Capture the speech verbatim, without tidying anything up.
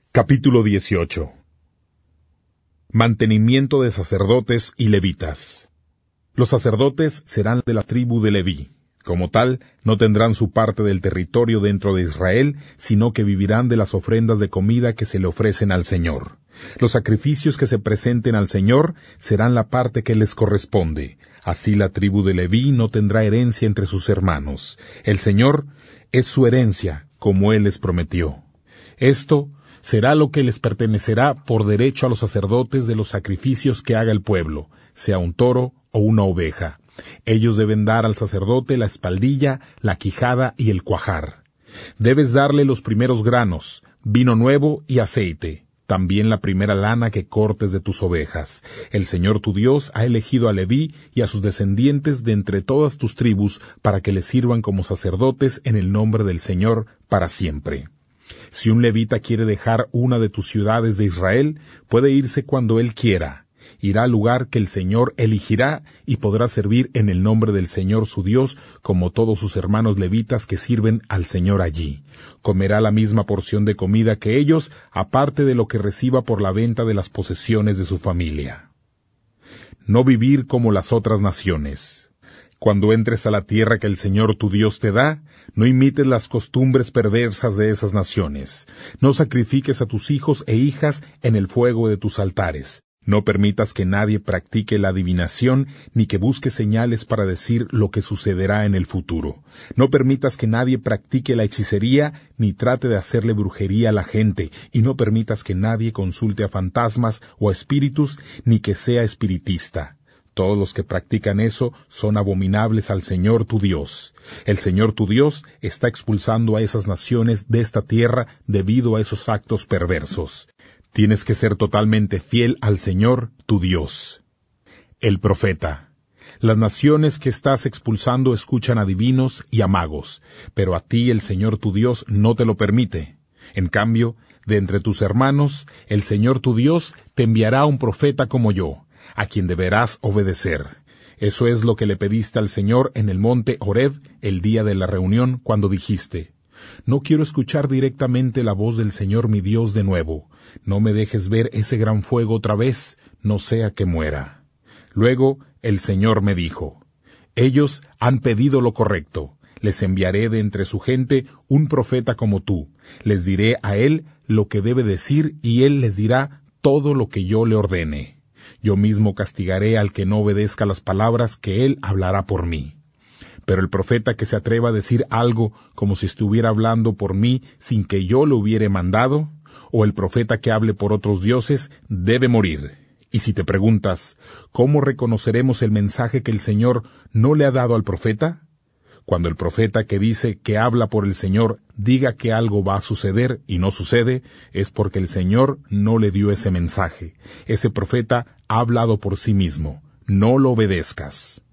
Capítulo dieciocho. Mantenimiento de sacerdotes y levitas. Los sacerdotes serán de la tribu de Leví. Como tal, no tendrán su parte del territorio dentro de Israel, sino que vivirán de las ofrendas de comida que se le ofrecen al Señor. Los sacrificios que se presenten al Señor serán la parte que les corresponde. Así la tribu de Leví no tendrá herencia entre sus hermanos. El Señor es su herencia, como Él les prometió. Esto será lo que les pertenecerá por derecho a los sacerdotes de los sacrificios que haga el pueblo, sea un toro o una oveja. Ellos deben dar al sacerdote la espaldilla, la quijada y el cuajar. Debes darle los primeros granos, vino nuevo y aceite, también la primera lana que cortes de tus ovejas. El Señor tu Dios ha elegido a Leví y a sus descendientes de entre todas tus tribus para que le sirvan como sacerdotes en el nombre del Señor para siempre. Si un levita quiere dejar una de tus ciudades de Israel, puede irse cuando él quiera. Irá al lugar que el Señor elegirá y podrá servir en el nombre del Señor su Dios, como todos sus hermanos levitas que sirven al Señor allí. Comerá la misma porción de comida que ellos, aparte de lo que reciba por la venta de las posesiones de su familia. No vivir como las otras naciones. Cuando entres a la tierra que el Señor tu Dios te da, no imites las costumbres perversas de esas naciones. No sacrifiques a tus hijos e hijas en el fuego de tus altares. No permitas que nadie practique la adivinación, ni que busque señales para decir lo que sucederá en el futuro. No permitas que nadie practique la hechicería, ni trate de hacerle brujería a la gente, y no permitas que nadie consulte a fantasmas o a espíritus, ni que sea espiritista. Todos los que practican eso son abominables al Señor tu Dios. El Señor tu Dios está expulsando a esas naciones de esta tierra debido a esos actos perversos. Tienes que ser totalmente fiel al Señor tu Dios. El profeta. Las naciones que estás expulsando escuchan a divinos y a magos, pero a ti el Señor tu Dios no te lo permite. En cambio, de entre tus hermanos, el Señor tu Dios te enviará un profeta como yo, a quien deberás obedecer. Eso es lo que le pediste al Señor en el monte Horeb el día de la reunión, cuando dijiste: No quiero escuchar directamente la voz del Señor mi Dios de nuevo. No me dejes ver ese gran fuego otra vez, no sea que muera. Luego el Señor me dijo: Ellos han pedido lo correcto. Les enviaré de entre su gente un profeta como tú. Les diré a él lo que debe decir y él les dirá todo lo que yo le ordene. Yo mismo castigaré al que no obedezca las palabras que él hablará por mí. Pero el profeta que se atreva a decir algo como si estuviera hablando por mí sin que yo lo hubiere mandado, o el profeta que hable por otros dioses, debe morir. Y si te preguntas, ¿cómo reconoceremos el mensaje que el Señor no le ha dado al profeta? Cuando el profeta que dice que habla por el Señor diga que algo va a suceder y no sucede, es porque el Señor no le dio ese mensaje. Ese profeta ha hablado por sí mismo. No lo obedezcas.